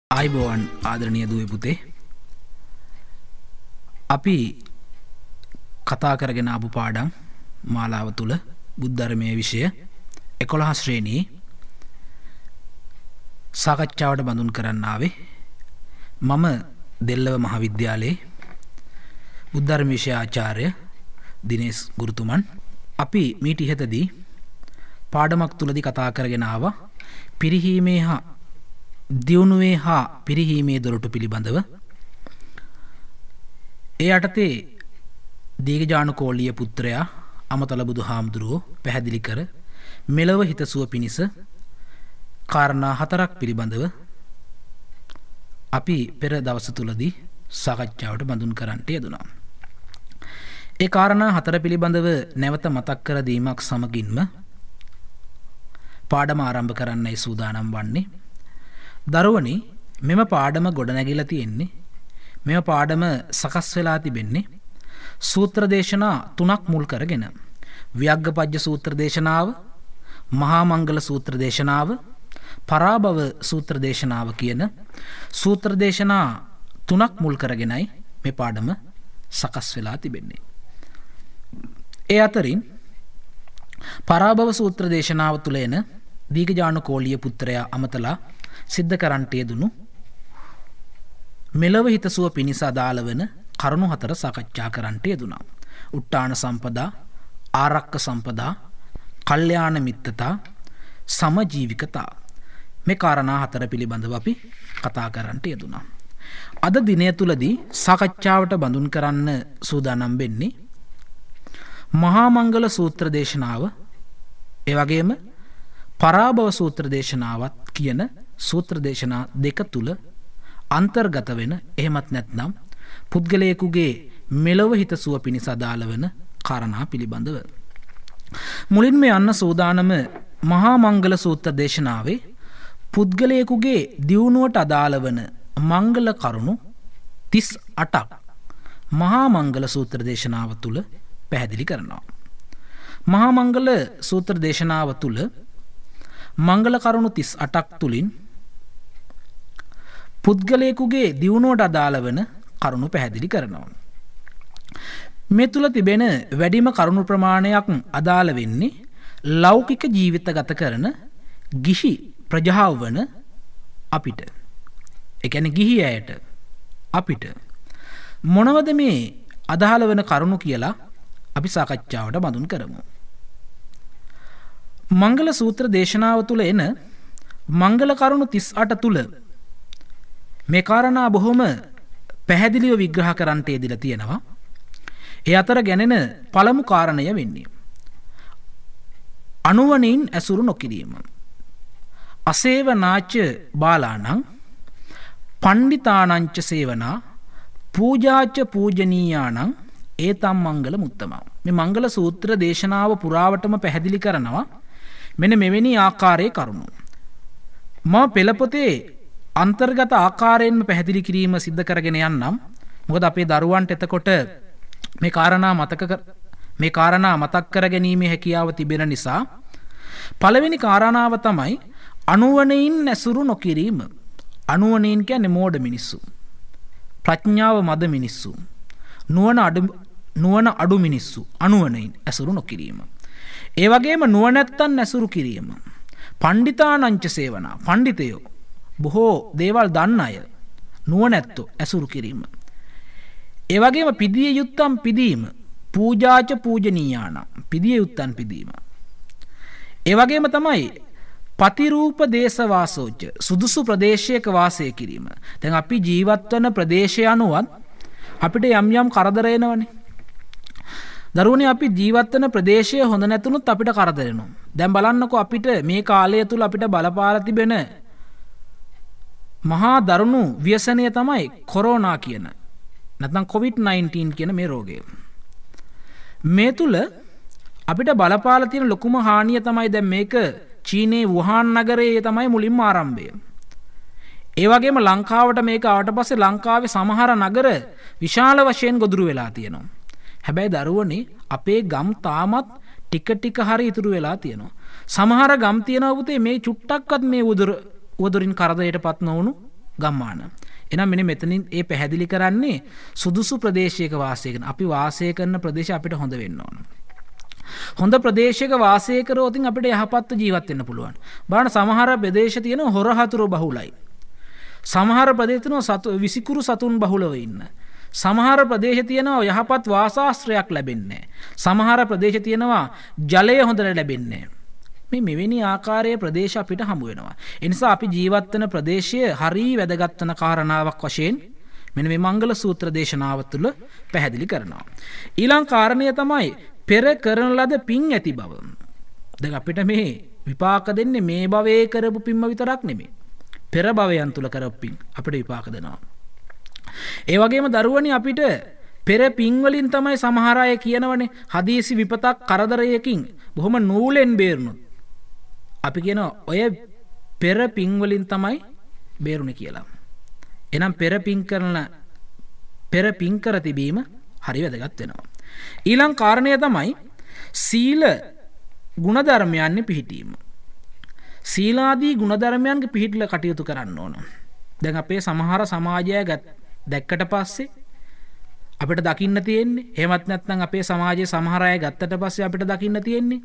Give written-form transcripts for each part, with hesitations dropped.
ආයිබෝවන් ආදරණීය දුවේ පුතේ අපි කතා කරගෙන ආපු පාඩම් මාලාව තුල බුද්ධ ධර්මයේ විෂය 11 ශ්‍රේණියේ සාකච්ඡාවට බඳුන් කරන්න ආවේ මම දෙල්ලව මහාවිද්‍යාලයේ බුද්ධ ධර්ම විෂය ආචාර්ය දිනේෂ් ගුරුතුමන් අපි මීට ඉහතදී පාඩමක් තුලදී කතා කරගෙන ආවා පිරිහීමේ හා දියුණුවේ හා පිරිහීමේ දොරටු පිළිබඳව ඒ යටතේ දීඝජානුකෝලිය පුත්‍රයා අමතල බුදුහාමුදුරුවෝ පැහැදිලි කර මෙලව හිතසුව පිණිස කාරණා 4ක් පිළිබඳව අපි පෙර දවස් තුලදී සාකච්ඡාවට බඳුන් කරන්නට යෙදුණා. ඒ කාරණා 4 පිළිබඳව නැවත මතක් කර දීමක් සමගින්ම පාඩම ආරම්භ කරන්නයි සූදානම් වන්නේ. දරුවනි මෙම පාඩම ගොඩනැගිලා තියෙන්නේ මෙම පාඩම සකස් වෙලා තිබෙන්නේ සූත්‍ර දේශනා 3ක් මුල් කරගෙන ව්‍යග්ගපජ්ජ සූත්‍ර දේශනාව, මහා මංගල සූත්‍ර දේශනාව, පරාභව සූත්‍ර දේශනාව කියන සූත්‍ර දේශනා 3ක් මුල් කරගෙනයි මේ පාඩම සකස් වෙලා තිබෙන්නේ. ඒ අතරින් පරාභව සූත්‍ර දේශනාව තුල එන දීඝජානුකෝලිය පුත්‍රයා අමතලා සිද්ධ කරන්නට යෙදුණු මෙලව හිතසුව පිණිස අදාළ වන කරුණු 4 සාකච්ඡා කරන්නට යෙදුණා. උට්ටාන සම්පදා, ආරක්ක සම්පදා, කල්යාණ මිත්තතා, සමජීවිකතා මේ කාරණා 4 පිළිබඳව අපි කතා කරන්නට යෙදුණා. අද දිනය තුලදී සාකච්ඡාවට බඳුන් කරන්න සූදානම් වෙන්නේ මහා මංගල සූත්‍ර දේශනාව ඒ වගේම පරාභව සූත්‍ර දේශනාවත් කියන සූත්‍ර දේශනා දෙක තුල අන්තර්ගත වෙන එහෙමත් නැත්නම් පුද්ගලයෙකුගේ මෙලව හිතසුව පිණිස අදාළ වෙන කාරණා පිළිබඳව මුලින්ම යන්න සූදානම මහා මංගල සූත්‍ර දේශනාවේ පුද්ගලයෙකුගේ දියුණුවට අදාළ වන මංගල කරුණු 38ක් මහා මංගල සූත්‍ර දේශනාව තුල පැහැදිලි කරනවා. මහා මංගල සූත්‍ර දේශනාව තුල මංගල කරුණු 38ක් තුලින් පුද්ගලයෙකුගේ දියුණුවට අදාළ වන කරුණු පැහැදිලි කරනවා. මේ තුල තිබෙන වැඩිම කරුණු ප්‍රමාණයක් අදාළ වෙන්නේ ලෞකික ජීවිත ගත කරන ගිහි ප්‍රජාව වන අපිට. ඒ කියන්නේ ගිහි අයට අපිට මොනවද මේ අදාළ වෙන කරුණු කියලා අපි සාකච්ඡාවට බඳුන් කරමු. මංගල සූත්‍ර දේශනාව තුල එන මංගල කරුණු 38 තුල මේ කාරණා බොහොම පැහැදිලිව විග්‍රහ කරන්නට යෙදලා තියෙනවා. ඒ අතර ගැනෙන පළමු කාරණය වෙන්නේ අනුවණින් ඇසුරු නොකිරීම. අසේවනාච බාලාණං පණ්ඩිතානංච සේවනා පූජාච පූජනීයාණං ඒතම් මංගල මුත්තමා. මේ මංගල සූත්‍ර දේශනාව පුරාවටම පැහැදිලි කරනවා මෙන්න මෙවැනි ආකාරයේ කරුණු. මම පෙළපොතේ අන්තර්ගත ආකාරයෙන්ම පැහැදිලි කිරීම සිද්ධ කරගෙන යන්නම්. මොකද අපේ දරුවන්ට එතකොට මේ කාරණා මතක් කර ගැනීමේ හැකියාව තිබෙන නිසා පළවෙනි කාරණාව තමයි අනුවණයින් ඇසුරු නොකිරීම. අනුවණයින් කියන්නේ මෝඩ මිනිස්සු. ප්‍රඥාව මද මිනිස්සු. නුවණ අඩු මිනිස්සු. අනුවණයින් ඇසුරු නොකිරීම. ඒ වගේම නුවණැත්තන් ඇසුරු කිරීම. පණ්ඩිතානංච සේවනා. පණ්ඩිතයෝ බොහෝ දේවල් දන්න අය නුවණැත්තෝ ඇසුරු කිරීම. ඒ වගේම පිදිය යුත්තම් පිදීම. පූජාච පූජනීයාණ. පිදිය යුත්තන් පිදීම. ඒ වගේම තමයි පතිරූප දේශවාසෝච. සුදුසු ප්‍රදේශයක වාසය කිරීම. දැන් අපි ජීවත් වන ප්‍රදේශය අනුවත් අපිට යම් යම් කරදර එනවනේ. දරුවනේ අපි ජීවත් වෙන ප්‍රදේශය හොඳ නැතුනොත් අපිට කරදර එනවා. දැන් බලන්නකෝ අපිට මේ කාලය තුල අපිට බලපාලා තිබෙන මහා දරුණු ව්‍යසනය තමයි කොරෝනා කියන නැත්නම් COVID-19 කියන මේ රෝගය. මේ තුල අපිට බලපාලා තියෙන ලොකුම හානිය තමයි දැන් මේක චීනයේ වුහාන් නගරයේ තමයි මුලින්ම ආරම්භය. ඒ වගේම ලංකාවට මේක ආවට පස්සේ ලංකාවේ සමහර නගර විශාල වශයෙන් ගොදුරු වෙලා තියෙනවා. හැබැයි දරුවනේ අපේ ගම් තාමත් ටික ටික හරි ඉතුරු වෙලා තියෙනවා. සමහර ගම් තියෙනවා පුතේ මේ චුට්ටක්වත් මේ උවදුරින් කරදරයටපත් නොවුණු ගම්මාන. එහෙනම් මෙන්න මෙතනින් ඒ පැහැදිලි කරන්නේ සුදුසු ප්‍රදේශයක වාසය කරන අපි වාසය කරන ප්‍රදේශය අපිට හොඳ වෙන්න ඕන. හොඳ ප්‍රදේශයක වාසය කරොත් අපිට යහපත්ව ජීවත් වෙන්න පුළුවන්. බලන්න සමහර ප්‍රදේශ තියෙන හොර හතුරු බහුලයි. සමහර ප්‍රදේශ තියෙනවා විසිකුරු සතුන් බහුලව ඉන්න. සමහර ප්‍රදේශ තියෙනවා යහපත් වාසාශ්‍රයක් ලැබෙන්නේ නැහැ. සමහර ප්‍රදේශ තියෙනවා ජලය හොඳට ලැබෙන්නේ නැහැ. මෙවැනි ආකාරයේ ප්‍රදේශ අපිට හමු වෙනවා. ඒ නිසා අපි ජීවත් වෙන ප්‍රදේශය හරිය වැදගත් වෙන කාරණාවක් වශයෙන් මෙන්න මේ මංගල සූත්‍ර දේශනාව තුළ පැහැදිලි කරනවා. ඊළඟ කාරණය තමයි පෙර කරන ලද පින් ඇති බව. දැන් අපිට මේ විපාක දෙන්නේ මේ භවයේ කරපු පින්ම විතරක් නෙමෙයි. පෙර භවයන් තුල කරපු පින් අපිට විපාක දෙනවා. ඒ වගේම දරුවනි අපිට පෙර පින් වලින් තමයි සමහර අය කියනවනේ හදිසි විපතක් කරදරයකින් බොහොම නූලෙන් බේරුණොත් අපි කියනවා ඔය පෙර පින් වලින් තමයි බේරුණේ කියලා. එහෙනම් පෙර පින් කර තිබීම හරි වැදගත් වෙනවා. ඊළඟ කාරණය තමයි සීල ගුණධර්මයන් පිහිටීම. සීලාදී ගුණධර්මයන්ගේ පිහිටලා කටයුතු කරන්න ඕන. දැන් අපේ සමහර සමාජය දැක්කට පස්සේ අපිට දකින්න තියෙන්නේ එහෙමත් නැත්නම් අපේ සමාජයේ සමහර අය ගත්තට පස්සේ අපිට දකින්න තියෙන්නේ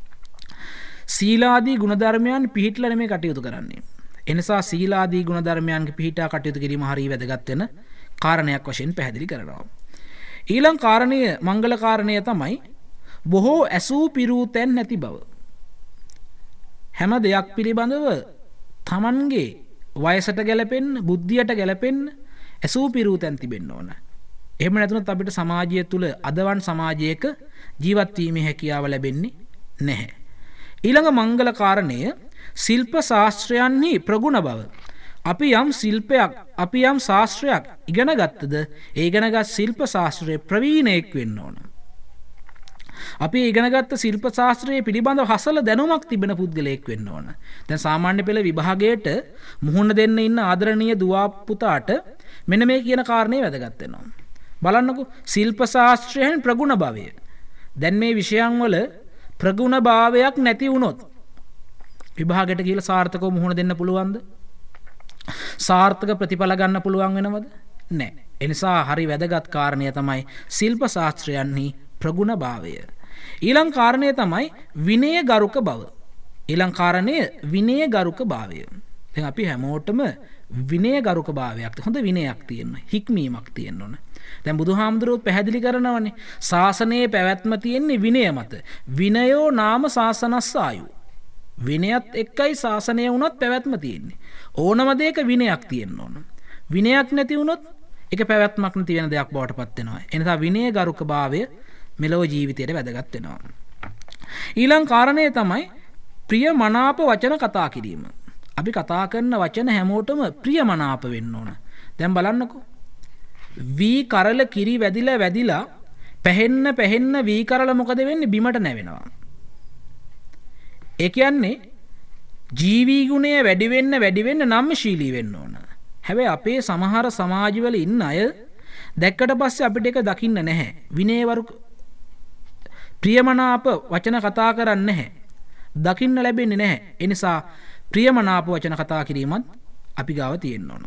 සීලාදී ගුණධර්මයන් පිහිටලා නෙමෙයි කටයුතු කරන්නේ. ඒ නිසා සීලාදී ගුණධර්මයන්ගේ පිහිටා කටයුතු කිරීම හරිය වැදගත් වෙන කාරණයක් වශයෙන් පැහැදිලි කරනවා. ඊළඟ කාරණය මංගල කාරණය තමයි බොහෝ ඇසූ පිරූ තැන් නැති බව. හැම දෙයක් පිළිබඳව තමන්ගේ වයසට ගැලපෙන්න බුද්ධියට ගැලපෙන්න ඇසූ පිරූ තැන් තිබෙන්න ඕන. එහෙම නැතුනොත් අපිට සමාජය තුළ අදවන් සමාජයක ජීවත් වීමේ හැකියාව ලැබෙන්නේ නැහැ. ඊළඟ මංගල කාරණය ශිල්ප ශාස්ත්‍රයන්හි ප්‍රගුණ බව. අපි යම් ශාස්ත්‍රයක් ඉගෙන ගත්තද ඒ ඉගෙනගත් ශිල්ප ශාස්ත්‍රයේ ප්‍රවීණයෙක් වෙන්න ඕන. අපි ඉගෙනගත්ත ශිල්ප ශාස්ත්‍රයේ පිළිබඳව හසල දැනුමක් තිබෙන පුද්ගලයෙක් වෙන්න ඕන. දැන් සාමාන්‍ය පෙළ විභාගයට මුහුණ දෙන්න ඉන්න ආදරණීය දුව පුතාට මෙන්න මේ කියන කාරණේ වැදගත් වෙනවා. බලන්නකෝ ශිල්ප ශාස්ත්‍රයෙන් ප්‍රගුණ භාවය. දැන් මේ විෂයන් වල ප්‍රගුණ භාවයක් නැති වුණොත් විභාගයට කියලා සාර්ථකව මුහුණ දෙන්න පුළුවන්ද? සාර්ථක ප්‍රතිඵල ගන්න පුළුවන් වෙනවද? නැහැ. ඒ නිසා හරි වැදගත් කාරණය තමයි ශිල්ප ශාස්ත්‍රයන්හි ප්‍රගුණ භාවය. ඊළඟ කාරණය තමයි විනය ගරුක බව. ඊළඟ කාරණය විනය ගරුක භාවය. දැන් අපි හැමෝටම විනය ගරුක භාවයක් හොඳ විනයක් තියෙන්න හික්මීමක් තියෙන්න ඕන. දැන් බුදුහාමුදුරුවෝ පැහැදිලි කරනවානේ ශාසනයේ පැවැත්ම තියෙන්නේ විනය මත. විනයෝ නාම ශාසනස්සායු. විනයත් එක්කයි ශාසනය වුණත් පැවැත්ම තියෙන්නේ. ඕනම දෙයක විනයක් තියෙන්න ඕන. විනයක් නැති වුණොත් ඒක පැවැත්මක් නැති වෙන දෙයක් බවට පත් වෙනවා. ඒ නිසා විනය ගරුක භාවය මෙලොව ජීවිතයට වැදගත් වෙනවා. ඊළඟ කාරණය තමයි ප්‍රිය මනාප වචන කතා කිරීම. අපි කතා කරන වචන හැමෝටම ප්‍රිය මනාප වෙන්න ඕන. දැන් බලන්නකෝ. වී කරල කිරි වැදිලා පැහෙන්න වී කරල මොකද වෙන්නේ? බිමට නැවෙනවා. ඒ කියන්නේ ජීවී ගුණය වැඩි වෙන්න නම්‍යශීලී වෙන්න ඕන. හැබැයි අපේ සමහර සමාජවල ඉන්න අය දැක්කට පස්සේ අපිට ඒක දකින්න නැහැ. විනයවරු ප්‍රියමනාප වචන කතා කරන්නේ නැහැ. දකින්න ලැබෙන්නේ නැහැ. ඒ නිසා ප්‍රියමනාප වචන කතා කිරීමත් අපි ගාව තියෙන්න ඕන.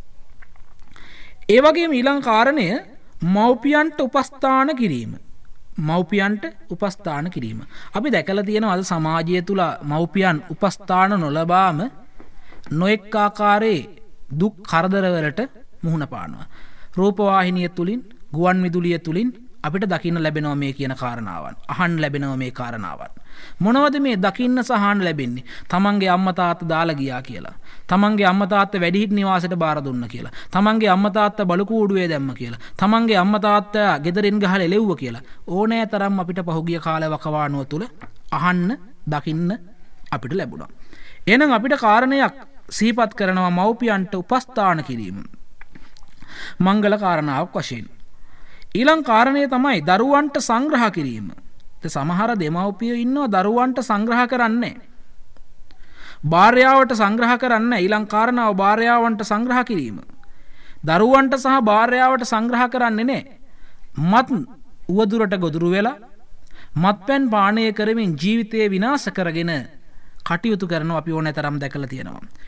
ඒ වගේම ඊළඟ කාරණය මව්පියන්ට උපස්ථාන කිරීම. මව්පියන්ට උපස්ථාන කිරීම. අපි දැකලා තියෙනවා අද සමාජය තුල මව්පියන් උපස්ථාන නොලබාම නොඑක් ආකාරයේ දුක් කරදරවලට මුහුණ පානවා. රූපවාහිනිය තුලින්, ගුවන් විදුලිය තුලින් අපිට දකින්න ලැබෙනවා මේ කියන කාරණාවන්. අහන්න ලැබෙනවා මේ කාරණාවන්. මොනවද මේ දකින්න සහ අහන්න ලැබෙන්නේ? තමන්ගේ අම්මා තාත්තා දාලා ගියා කියලා. තමන්ගේ අම්මා තාත්තා වැඩිහිටි නිවාසයට බාර දුන්නා කියලා. තමන්ගේ අම්මා තාත්තා බලු කූඩුවේ දැම්ම කියලා. තමන්ගේ අම්මා තාත්තා ගෙදරින් ගහලා එලෙව්ව කියලා. ඕනෑ තරම් අපිට පහුගිය කාලේ වකවානුව තුල අහන්න, දකින්න අපිට ලැබුණා. එහෙනම් අපිට කාරණයක් සිහිපත් කරනවා මව්පියන්ට උපස්ථාන කිරීම. මංගල කාරණාවක් වශයෙන්. ඊළඟ කාරණය තමයි දරුවන්ට සංග්‍රහ කිරීම. සමහර දෙමව්පියෝ ඉන්නවා දරුවන්ට සංග්‍රහ කරන්නේ. භාර්යාවට සංග්‍රහ කරන්නේ. ඊළඟ කාරණාව භාර්යාවන්ට සංග්‍රහ කිරීම. දරුවන්ට සහ භාර්යාවට සංග්‍රහ කරන්නේ නැහැ. මත් උවදුරට ගොදුරු වෙලා මත්පැන් පානය කරමින් ජීවිතය විනාශ කරගෙන කටයුතු කරනවා අපි ඕනෑ තරම් දැකලා තියෙනවා.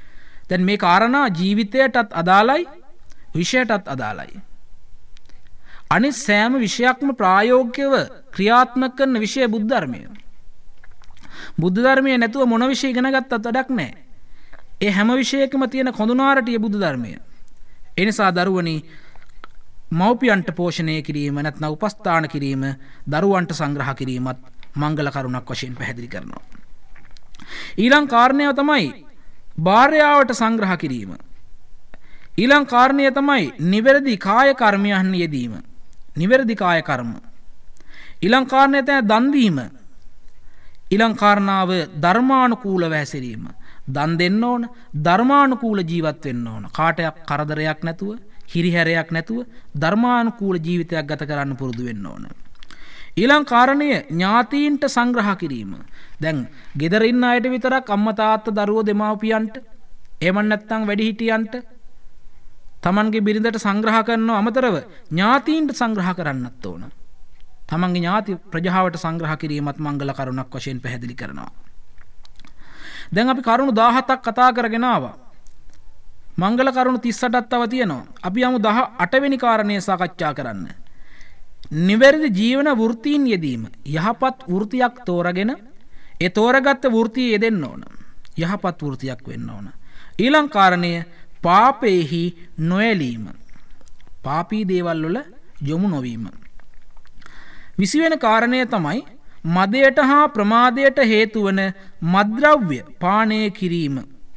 දැන් මේ කාරණා ජීවිතයටත් අදාළයි විෂයටත් අදාළයි. අනිත් සෑම විෂයක්ම ප්‍රායෝගිකව ක්‍රියාත්මක කරන විෂය බුද්ධ ධර්මය. බුද්ධ ධර්මය නැතුව මොන විෂය ඉගෙන ගත්තත් වැඩක් නැහැ. ඒ හැම විෂයකම තියෙන කොඳුනාරටිය බුද්ධ ධර්මය. ඒ නිසා දරුවනි මව්පියන්ට පෝෂණය කිරීම නැත්නම් උපස්ථාන කිරීම දරුවන්ට සංග්‍රහ කිරීමත් මංගල කරුණක් වශයෙන් පැහැදිලි කරනවා. ඊළඟ කාරණය තමයි භාර්යාවට සංග්‍රහ කිරීම. ඊළඟ කාරණය තමයි නිවැරදි කාය කර්මයන් යෙදීම. නිවැරදි කාය කර්ම. ඊළඟ කාරණය තමයි දන් දීම. ඊළඟ කාරණාව ධර්මානුකූලව හැසිරීම. දන් දෙන්න ඕන, ධර්මානුකූල ජීවත් වෙන්න ඕන. කාටයක් කරදරයක් නැතුව, හිරිහැරයක් නැතුව ධර්මානුකූල ජීවිතයක් ගත කරන්න පුරුදු වෙන්න ඕන. ඊළඟ කාරණය ඥාතීන්ට සංග්‍රහ කිරීම. දැන් ගෙදර ඉන්න අයට විතරක් අම්මා තාත්තා දරුවෝ දෙමාපියන්ට එහෙම නැත්නම් වැඩිහිටියන්ට තමන්ගේ බිරිඳට සංග්‍රහ කරනව අමතරව ඥාතීන්ට සංග්‍රහ කරන්නත් ඕන. තමන්ගේ ඥාති ප්‍රජාවට සංග්‍රහ කිරීමත් මංගල කරුණක් වශයෙන් පැහැදිලි කරනවා. දැන් අපි කරුණු 17ක් කතා කරගෙන ආවා. මංගල කරුණු 38ක් තව තියෙනවා. අපි යමු 18 වෙනි කාරණය සාකච්ඡා කරන්න. නිවැරදි ජීවන වෘත්තීන් යෙදීම. යහපත් වෘතියක් තෝරාගෙන ඒ තෝරාගත්ත වෘතිය යෙදෙන්න ඕන. යහපත් වෘතියක් වෙන්න ඕන. ඊළඟ කාරණය පාපේහි නොයැලීම. පාපී දේවල් වල යොමු නොවීම. 20 වෙනි කාරණය තමයි මදයට හා ප්‍රමාදයට හේතු වන මද්ද්‍රව්‍ය පානය කිරීම.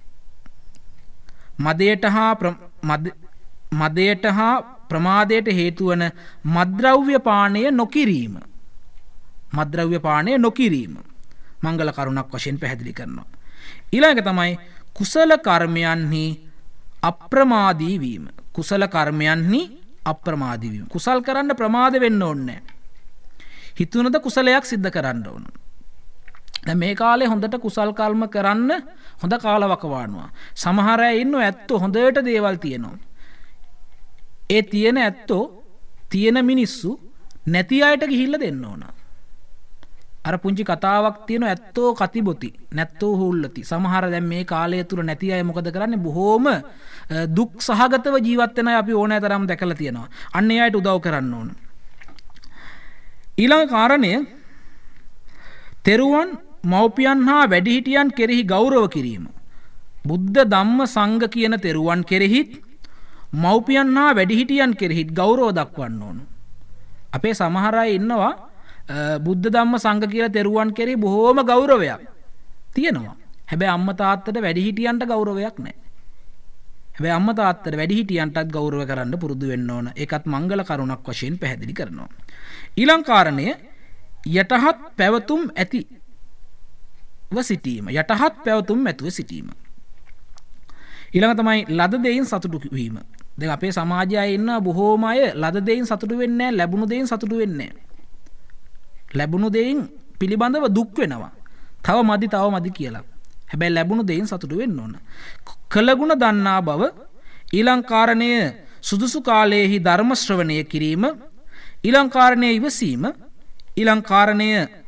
මදයට හා ප්‍රමාදයට හේතු වන මද්ද්‍රව්‍ය පානය නොකිරීම. මද්ද්‍රව්‍ය පානය නොකිරීම මංගල කරුණක් වශයෙන් පැහැදිලි කරනවා. ඊළඟ තමයි කුසල කර්මයන්හි අප්‍රමාදී වීම. කුසල කර්මයන්හි අප්‍රමාදී වීම. කුසල් කරන්න ප්‍රමාද වෙන්න ඕනේ නැහැ. හිතුනද කුසලයක් සිද්ධ කරන්න ඕන. දැන් මේ කාලේ හොඳට කුසල් කර්ම කරන්න හොඳ කාලවකවානුවා. සමහර අය ඉන්නෝ ඇත්තෝ හොඳට දේවල් තියෙනවා. ඒ තියෙන ඇත්තෝ තියෙන මිනිස්සු නැති අයට ගිහිල්ලා දෙන්න ඕන. අර පුංචි කතාවක් තියෙන ඇත්තෝ කතිබොති නැත්තෝ හුල්ලති. සමහර දැන් මේ කාලය තුල නැති අය මොකද කරන්නේ? බොහෝම දුක් සහගතව ජීවත් වෙන අය අපි ඕනෑ තරම් දැකලා තියෙනවා. අන්න ඒ අයට උදව් කරන්න ඕන. ඊළඟ කාරණය තෙරුවන් මව්පියන් හා වැඩිහිටියන් කෙරෙහි ගෞරව කිරීම. බුද්ධ ධම්ම සංඝ කියන තෙරුවන් කෙරෙහිත් මව්පියන් හා වැඩිහිටියන් කෙරෙහිත් ගෞරව දක්වන්න ඕන. අපේ සමහර අය ඉන්නවා බුද්ධ ධම්ම සංඝ කියලා තෙරුවන් කෙරෙහි බොහෝම ගෞරවයක් තියෙනවා. හැබැයි අම්මා තාත්තට වැඩිහිටියන්ට ගෞරවයක් නැහැ. හැබැයි අම්මා තාත්තට වැඩිහිටියන්ටත් ගෞරව කරන්න පුරුදු වෙන්න ඕන. ඒකත් මංගල කරුණක් වශයෙන් පැහැදිලි කරනවා. ඊළඟ කාරණය යටහත් පැවතුම් ඇතිව සිටීම. යටහත් පැවතුම් ඇතුව සිටීම. ඊළඟ තමයි ලද දෙයින් සතුටු වීම. දැන් අපේ සමාජයේ ඉන්න බොහෝම අය ලද දෙයින් සතුටු වෙන්නේ නැහැ, ලැබුණු දෙයින් සතුටු වෙන්නේ නැහැ. ලැබුණු දෙයින් පිළිබඳව දුක් වෙනවා. තව මදි කියලා. හැබැයි ලැබුණු දෙයින් සතුටු වෙන්න ඕන. කළගුණ දන්නා බව. ඊළඟ කාරණය සුදුසු කාලයේහි ධර්ම ශ්‍රවණය කිරීම. ඊළඟ කාරණය ඉවසීම. ඊළඟ කාරණය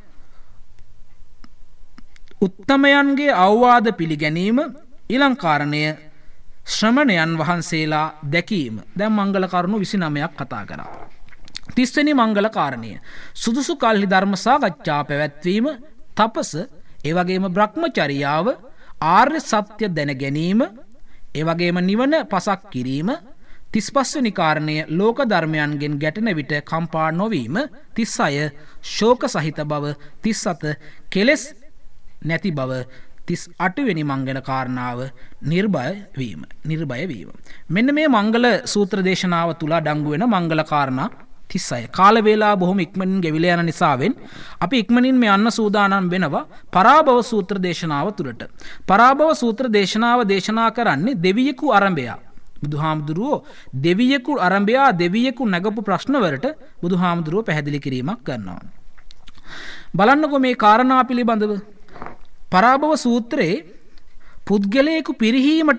උත්තමයන්ගේ අවවාද පිළිගැනීම. ඊළඟ කාරණය ශ්‍රමණයන් වහන්සේලා දැකීම. දැන් මංගල කරුණු 29ක් කතා කරා. 30 වෙනි මංගල කාරණය සුදුසු කල්හි ධර්ම සාකච්ඡා පැවැත්වීම, තපස, ඒ වගේම බ්‍රහ්මචර්යාව, ආර්ය සත්‍ය දැන ගැනීම, ඒ වගේම නිවන පසක් කිරීම. 35 වෙනි කාරණය ලෝක ධර්මයන්ගෙන් ගැටෙන විට කම්පා නොවීම. 36 ශෝක සහිත බව. 37 කෙලෙස් නැති බව. 38 වෙනි මංගල කාරණාව නිර්භය වීම. මෙන්න මේ මංගල සූත්‍ර දේශනාව තුල අඩංගු වෙන මංගල කාරණා 36. කාල වේලාව බොහොම ඉක්මනින් ගෙවිලා යන නිසාවෙන් අපි ඉක්මනින් මේ යන්න සූදානම් වෙනවා පරාභව සූත්‍ර දේශනාව තුලට. පරාභව සූත්‍ර දේශනාව දේශනා කරන්නේ දෙවියෙකු ආරම්භය. බුදුහාමුදුරුවෝ දෙවියෙකු ආරම්භය දෙවියෙකු නැගපු ප්‍රශ්න වලට බුදුහාමුදුරුවෝ පැහැදිලි කිරීමක් කරනවා. බලන්නකෝ මේ කාරණා පිළිබඳව. පරාභව සූත්‍රයේ පුද්ගලයෙකු පිරිහීමට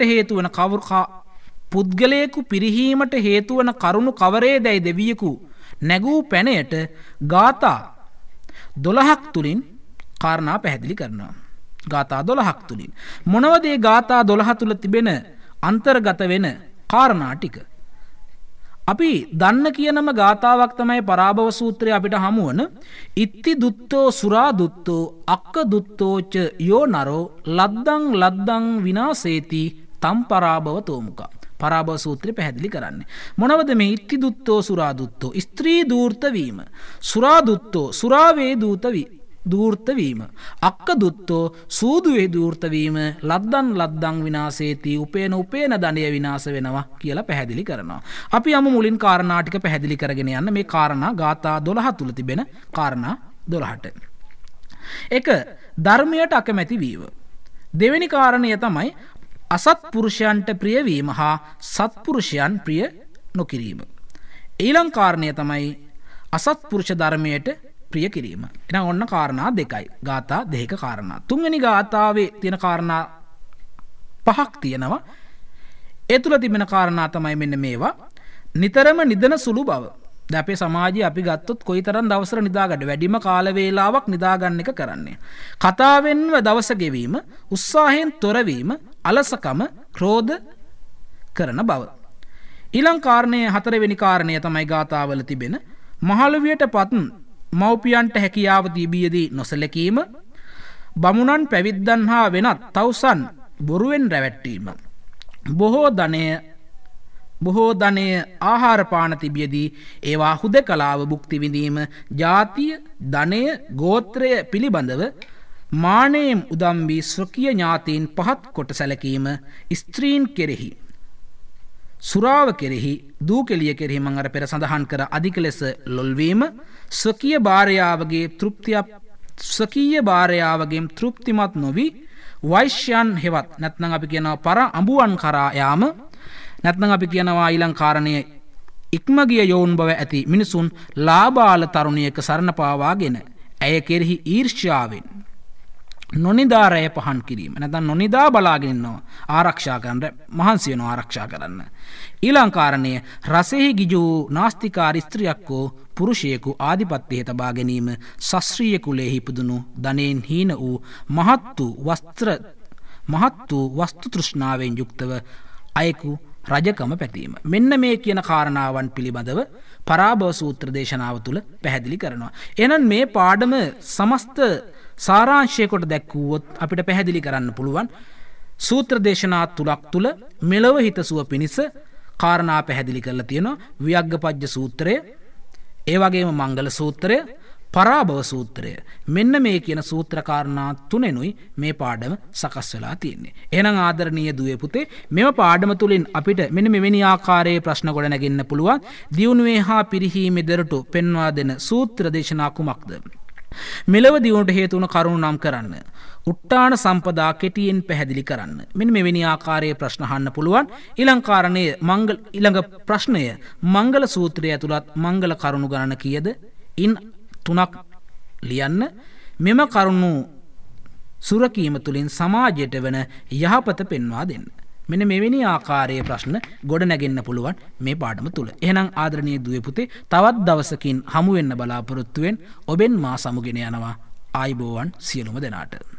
හේතු වන කරුණු කවරේදයි දෙවියෙකු නැගූ පැනයට ගාථා 12ක් තුලින් කාරණා පැහැදිලි කරනවා. ගාථා 12ක් තුලින් මොනවද මේ ගාථා 12 තුල තිබෙන අන්තර්ගත වෙන කාරණා ටික. අපි දන්න කියනම ගාථාවක් තමයි පරාභව සූත්‍රය අපිට හමුවන ඉත්ති දුත්තෝ සුරා දුත්තෝ අක්ක දුත්තෝච යෝ නරෝ ලද්දං විනාසේති තම් පරාභව තෝමුකා. පරාභව සූත්‍රය පැහැදිලි කරන්නේ. මොනවද මේ ඉත්ති දුත්තෝ සුරා දුත්තෝ? ස්ත්‍රී දූර්ත වීම. සුරා දුත්තෝ සුරාවේ දූර්ත වීම. අක්ක දුත්තෝ සූදුවේ දූර්ත වීම. ලද්දං විනාසේති උපේන දණය විනාශ වෙනවා කියලා පැහැදිලි කරනවා. අපි යමු මුලින් කාරණා ටික පැහැදිලි කරගෙන යන්න මේ කාරණා ගාථා 12 තුල තිබෙන කාරණා 12ට. එක ධර්මයට අකමැති වීම. දෙවෙනි කාරණය තමයි අසත්පුරුෂයන්ට ප්‍රිය වීම හා සත්පුරුෂයන් ප්‍රිය නොකිරීම. ඊළඟ කාරණය තමයි අසත්පුරුෂ ධර්මයට ප්‍රිය කිරීම. එහෙනම් ඔන්න කාරණා දෙකයි. ගාථා දෙකක කාරණා. තුන්වෙනි ගාථාවේ තියෙන කාරණා පහක් තියෙනවා. ඒ තුල තිබෙන කාරණා තමයි මෙන්න මේවා. නිතරම නිදන සුළු බව. දැන් අපේ සමාජයේ අපි ගත්තොත් කොයිතරම් දවසට නිදාගන්න වැඩිම කාල වේලාවක් නිදාගන්න එක කරන්නේ. කතාවෙන්ව දවස ගෙවීම, උත්සාහයෙන් තොරවීම, අලසකම, ක්‍රෝධ කරන බව. ඊළඟ කාරණය හතරවෙනි කාරණය තමයි ගාථාවල තිබෙන මහලුවියටපත් මව්පියන්ට හැකියාව තිබියදී නොසලකීම, බමුණන් පැවිද්දන් හා වෙනත් තවුසන් බොරුවෙන් රැවැට්ටීම, බොහෝ ධනය ආහාර පාන තිබියදී ඒවා හුදකලාව භුක්ති විඳීම, ජාතිය, ධනය, ගෝත්‍රය පිළිබඳව මානයෙන් උදම් වී ස්වකීය ඥාතීන් පහත් කොට සැලකීම, ස්ත්‍රීන් කෙරෙහි සුරාව කෙරෙහි දූ කෙලිය කෙරෙහි මම අර පෙර සඳහන් කර අධික ලෙස ලොල්වීම, ස්වකීය භාර්යාවගේ තෘප්තිමත් නොවි වෛශ්‍යයන් හෙවත් නැත්නම් අපි කියනවා පර අඹුවන් කරා යාම, නැත්නම් අපි කියනවා ඊළඟ කාරණය ඉක්මගිය යෝන් බව ඇති මිනිසුන් ලාබාල තරුණියක සරණ පාවාගෙන ඇය කෙරෙහි ඊර්ෂ්‍යාවෙන් නොනිදා රැය පහන් කිරීම. නැත්නම් නොනිදා බලාගෙන ඉන්නවා ආරක්ෂා කරන්න, මහන්සි වෙනවා ආරක්ෂා කරන්න. ඊළඟ කාරණය රසෙහි ගිජු නාස්තිකාර ස්ත්‍රියක් හෝ පුරුෂයෙකු ආධිපත්‍යය තබා ගැනීම, ශාස්ත්‍රීය කුලයෙහි ඉපදුණු ධනෙන් හීන වූ මහත් වූ වස්තු තෘෂ්ණාවෙන් යුක්තව අයෙකු රජකම පැතීම. මෙන්න මේ කියන කාරණාවන් පිළිබඳව පරාභව සූත්‍ර දේශනාව තුළ පැහැදිලි කරනවා. එහෙනම් මේ පාඩම සමස්ත සාරාංශය කොට දැක්වුවොත් අපිට පැහැදිලි කරන්න පුළුවන් සූත්‍ර දේශනා තුලක් තුල මෙලව හිතසුව පිණිස කාරණා පැහැදිලි කරලා තියෙනවා. වියග්ගපජ්ජ සූත්‍රය, ඒ වගේම මංගල සූත්‍රය, පරාභව සූත්‍රය. මෙන්න මේ කියන සූත්‍ර කාරණා තුනෙනුයි මේ පාඩම සකස් වෙලා තියෙන්නේ. එහෙනම් ආදරණීය දුවේ පුතේ, මෙම පාඩම තුලින් අපිට මෙන්න මෙවැනි ආකාරයේ ප්‍රශ්න ගොඩ නැගෙන්න පුළුවන්. දියුණුවේ හා පිරිහීමේ දරටු පෙන්වා දෙන සූත්‍ර දේශනා කුමක්ද? මෙලව දියුණුවට හේතු වන කරුණු නම් කරන්න. උට්ටාන සම්පදා කෙටියෙන් පැහැදිලි කරන්න. මෙන්න මෙවැනි ආකාරයේ ප්‍රශ්න අහන්න පුළුවන්. ඊළඟ ප්‍රශ්නය මංගල සූත්‍රය ඇතුළත් මංගල කරුණු ගණන කීයද? ඉන් 3ක් ලියන්න. මෙම කරුණු සුරකීම තුළින් සමාජයට වන යහපත පෙන්වා දෙන්න. මෙන්න මෙවැනි ආකාරයේ ප්‍රශ්න ගොඩ නැගෙන්න පුළුවන් මේ පාඩම තුල. එහෙනම් ආදරණීය දුවේ පුතේ, තවත් දවසකින් හමු වෙන්න බලාපොරොත්තු වෙන්න ඔබෙන් මා සමුගෙන යනවා. ආයිබෝවන් සියලුම දෙනාට.